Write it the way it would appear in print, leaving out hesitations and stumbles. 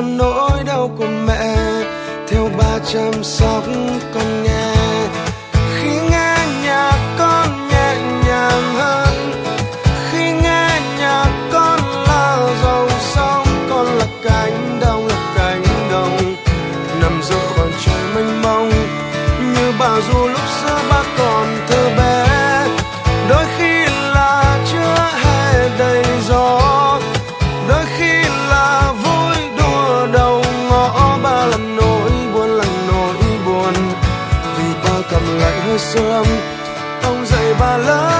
cho nỗi đau của mẹ, theo ba chăm sóc con nghe. Khi nghe nhạc con nhẹ nhàng hơn, khi nghe nhạc con là dòng sông, con là cánh đồng, là cánh đồng nằm giữa khoảng trời mênh mông. Như bà dù lúc xưa ba còn thơ bé, đôi khi là chưa hè đầy gió, đôi khi là vui đùa đầu ngõ. Ba là nỗi buồn, là nỗi buồn, vì ba cầm lại hơi sớm. Ông dạy ba lớn